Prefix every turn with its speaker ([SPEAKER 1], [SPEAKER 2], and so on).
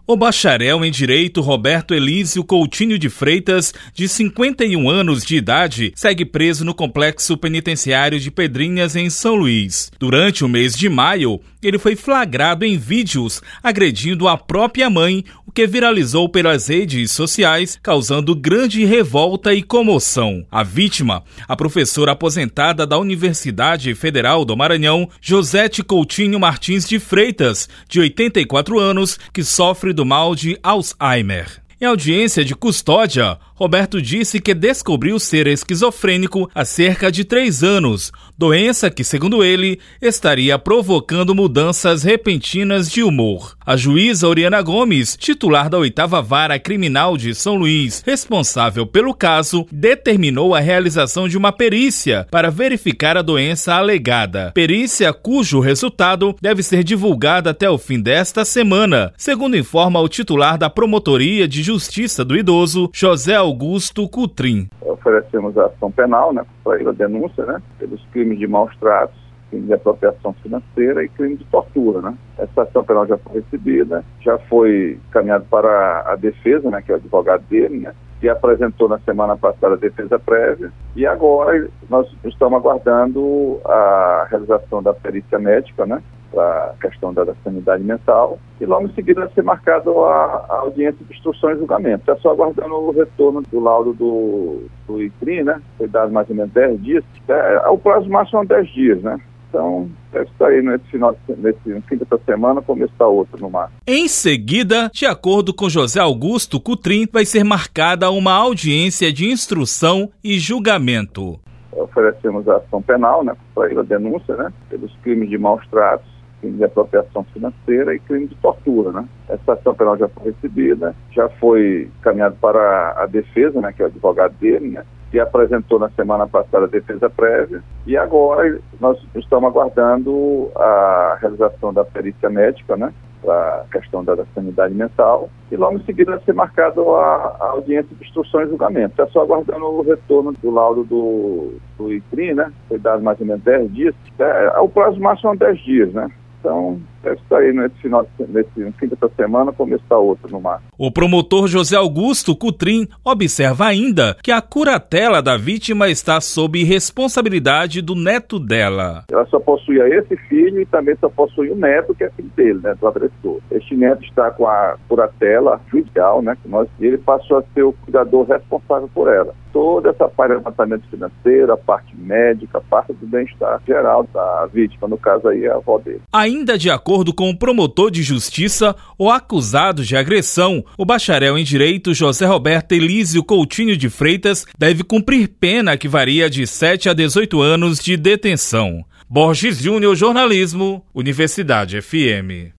[SPEAKER 1] O bacharel em Direito Roberto Elísio Coutinho de Freitas, de 51 anos de idade, segue preso no complexo penitenciário de Pedrinhas, em São Luís. Durante o mês de maio, ele foi flagrado em vídeos agredindo a própria mãe, o que viralizou pelas redes sociais, causando grande revolta e comoção. A vítima, a professora aposentada da Universidade Federal do Maranhão, Josete Coutinho Martins de Freitas, de 84 anos, que sofre do mal de Alzheimer. Em audiência de custódia, Roberto disse que descobriu ser esquizofrênico há cerca de 3 anos, doença que, segundo ele, estaria provocando mudanças repentinas de humor. A juíza Oriana Gomes, titular da 8ª Vara Criminal de São Luís, responsável pelo caso, determinou a realização de uma perícia para verificar a doença alegada. Perícia cujo resultado deve ser divulgado até o fim desta semana, segundo informa o titular da Promotoria de Justiça do Idoso, José Augusto Coutrin.
[SPEAKER 2] Oferecemos a ação penal, para ele a denúncia, pelos crimes de maus tratos, crime de apropriação financeira e crime de tortura, Essa ação penal já foi recebida, já foi encaminhado para a defesa, que é o advogado dele, que apresentou na semana passada a defesa prévia, e agora nós estamos aguardando a realização da perícia médica, para a questão da sanidade mental, e logo em seguida vai ser marcada a audiência de instrução e julgamento. Está só aguardando o retorno do laudo do ICRIM, foi dado mais ou menos 10 dias. O prazo máximo são 10 dias, Então, deve estar aí nesse fim dessa semana, começo da outra, no máximo.
[SPEAKER 1] Em seguida, de acordo com José Augusto Coutrin, vai ser marcada uma audiência de instrução e julgamento.
[SPEAKER 2] Oferecemos a ação penal, para ele a denúncia, pelos crimes de maus tratos, crime de apropriação financeira e crime de tortura, Essa ação penal já foi recebida, já foi encaminhado para a defesa, que é o advogado dele, que apresentou na semana passada a defesa prévia, e agora nós estamos aguardando a realização da perícia médica, para a questão da sanidade mental, e logo em seguida vai ser marcada a audiência de instrução e julgamento. Está só aguardando o retorno do laudo do ICRIM, Foi dado mais ou menos 10 dias. O prazo máximo são 10 dias, Então, deve estar aí nesse fim dessa semana, começo da outra, no máximo.
[SPEAKER 1] O promotor José Augusto Coutrin observa ainda que a curatela da vítima está sob responsabilidade do neto dela.
[SPEAKER 2] Ela só possuía esse filho e também só possui o neto, que é filho dele, do agressor. Este neto está com a curatela judicial, e ele passou a ser o cuidador responsável por ela. Toda essa parte do levantamento financeiro, a parte médica, a parte do bem-estar geral da vítima, no caso aí é a avó dele.
[SPEAKER 1] Ainda de acordo com o promotor de justiça, o acusado de agressão, o bacharel em Direito José Roberto Elísio Coutinho de Freitas, deve cumprir pena que varia de 7 a 18 anos de detenção. Borges Júnior, Jornalismo, Universidade FM.